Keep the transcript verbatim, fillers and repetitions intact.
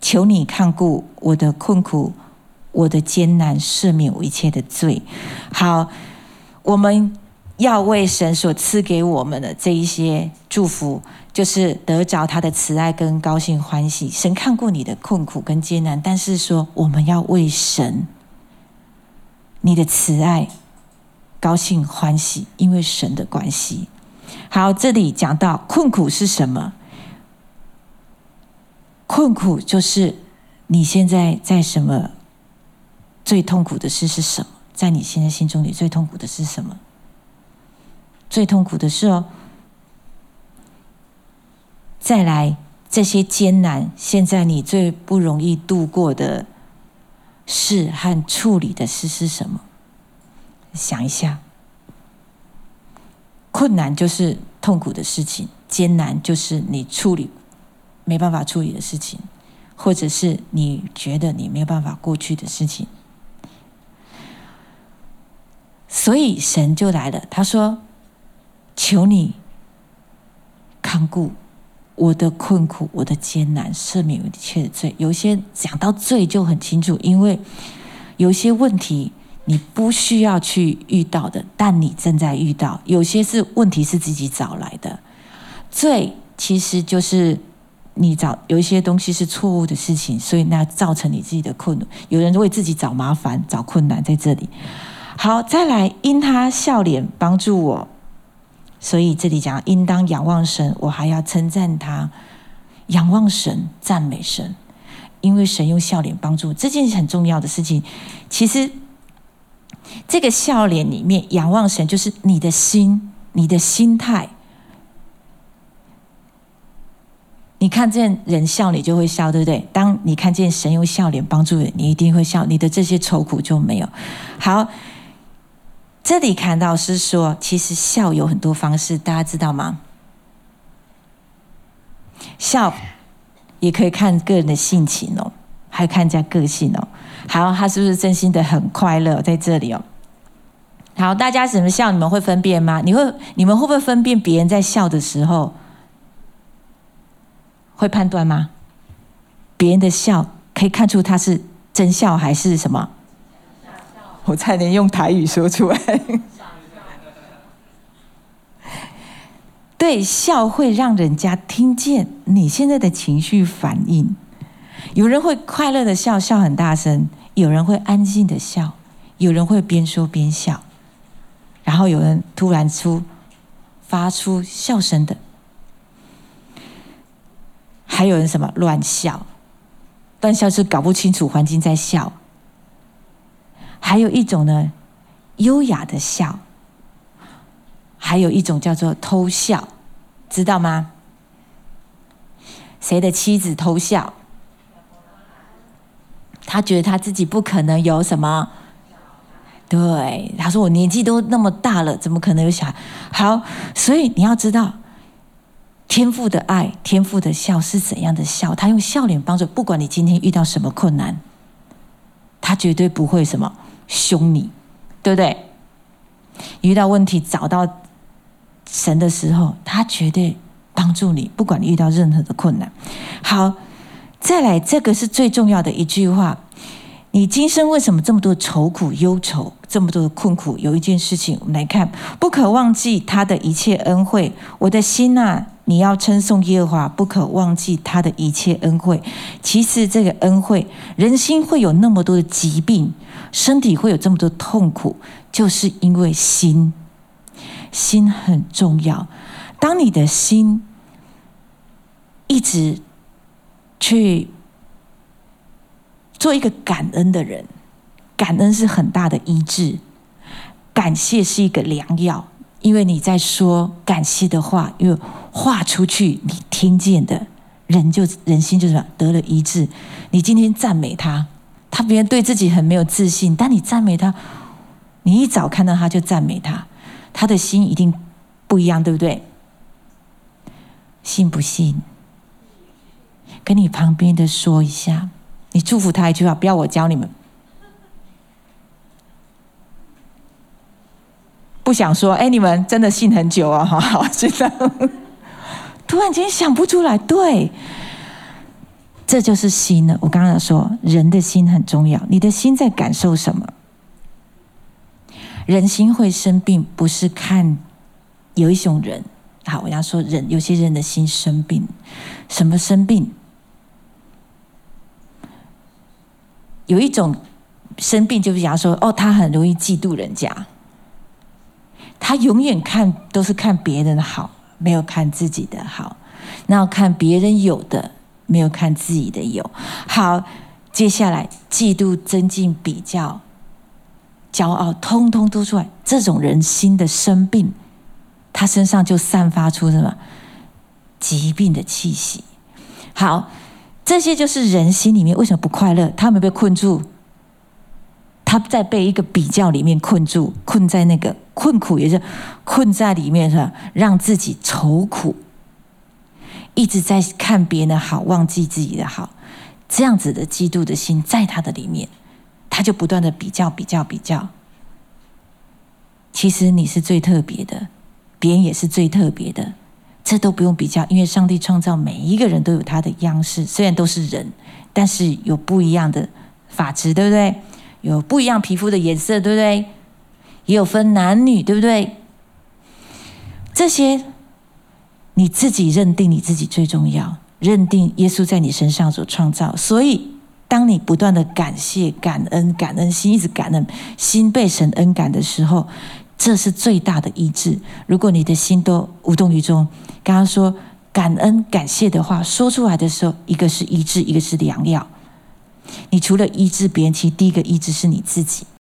求你看顾我的困苦，我的艰难，赦免我一切的罪。好，我们要为神所赐给我们的这一些祝福，就是得着他的慈爱跟高兴欢喜。神看过你的困苦跟艰难，但是说我们要为神你的慈爱高兴欢喜，因为神的关系。好，这里讲到困苦是什么？困苦就是你现在在什么最痛苦的事是什么？在你现在心中里最痛苦的是什么？最痛苦的是哦，再来这些艰难，现在你最不容易度过的事和处理的事是什么？想一下，困难就是痛苦的事情，艰难就是你处理没办法处理的事情，或者是你觉得你没有办法过去的事情。所以神就来了，他说：求你看顾我的困苦，我的艰难，赦免我一切的罪。有些讲到罪就很清楚，因为有些问题你不需要去遇到的，但你正在遇到；有些是问题是自己找来的。罪其实就是你找有一些东西是错误的事情，所以那造成你自己的困难。有人为自己找麻烦、找困难在这里。好，再来，因他笑脸帮助我，所以这里讲应当仰望神，我还要称赞他，仰望神，赞美神，因为神用笑脸帮助我，这件很重要的事情。其实这个笑脸里面，仰望神就是你的心，你的心态。你看见人笑，你就会笑，对不对？当你看见神用笑脸帮助你，你一定会笑，你的这些愁苦就没有。好，这里看到是说，其实笑有很多方式，大家知道吗？笑也可以看个人的性情哦，还看人家个性哦。好，他是不是真心的很快乐在这里哦？好，大家怎么笑？你们会分辨吗？你会，你们会不会分辨别人在笑的时候？会判断吗？别人的笑可以看出他是真笑还是什么？我差点用台语说出来。对，笑会让人家听见你现在的情绪反应。有人会快乐的笑，笑很大声；有人会安静的笑；有人会边说边笑，然后有人突然出发出笑声的。还有人什么乱笑，乱笑是搞不清楚环境在笑。还有一种呢，优雅的笑。还有一种叫做偷笑，知道吗？谁的妻子偷笑？他觉得他自己不可能有什么，对，他说我年纪都那么大了，怎么可能有小孩？好，所以你要知道。天父的爱，天父的笑是怎样的笑？他用笑脸帮助，不管你今天遇到什么困难，他绝对不会什么凶你，对不对？遇到问题找到神的时候，他绝对帮助你，不管你遇到任何的困难。好，再来，这个是最重要的一句话。你今生为什么这么多愁苦忧愁，这么多的困苦？有一件事情，我们来看，不可忘记他的一切恩惠。我的心啊，你要称颂耶和华，不可忘记他的一切恩惠。其实这个恩惠，人心会有那么多的疾病，身体会有这么多痛苦，就是因为心，心很重要。当你的心一直去做一个感恩的人，感恩是很大的医治，感谢是一个良药，因为你在说感谢的话，因为话出去，你听见的人就人心就是得了医治。你今天赞美他，他别人对自己很没有自信，但你赞美他，你一早看到他就赞美他，他的心一定不一样，对不对？信不信？跟你旁边的说一下。你祝福他一句话，不要我教你们。不想说，哎，你们真的信很久哦，好好，知道。突然间想不出来，对， 这就是心了。我刚刚说，人的心很重要，你的心在感受什么？人心会生病，不是看有一种人，好，我要说人，有些人的心生病，什么生病？有一种生病，就是假如说，哦，他很容易嫉妒人家，他永远看都是看别人的好，没有看自己的好，然后看别人有的，没有看自己的有。好，接下来嫉妒、增进、比较、骄傲，通通都出来。这种人心的生病，他身上就散发出什么疾病的气息。好，这些就是人心里面为什么不快乐？他们被困住，他在被一个比较里面困住，困在那个困苦，也是困在里面，是吧？让自己愁苦，一直在看别人的好，忘记自己的好，这样子的嫉妒的心在他的里面，他就不断的比较比较比较。其实你是最特别的，别人也是最特别的，这都不用比较，因为上帝创造每一个人都有他的样式，虽然都是人，但是有不一样的发质，对不对？有不一样皮肤的颜色，对不对？也有分男女，对不对？这些你自己认定你自己最重要，认定耶稣在你身上所创造，所以当你不断的感谢、感恩、感恩心，一直感恩，心被神恩感的时候，这是最大的医治。如果你的心都无动于衷，刚刚说感恩感谢的话说出来的时候，一个是医治，一个是良药。你除了医治别人，其实第一个医治是你自己。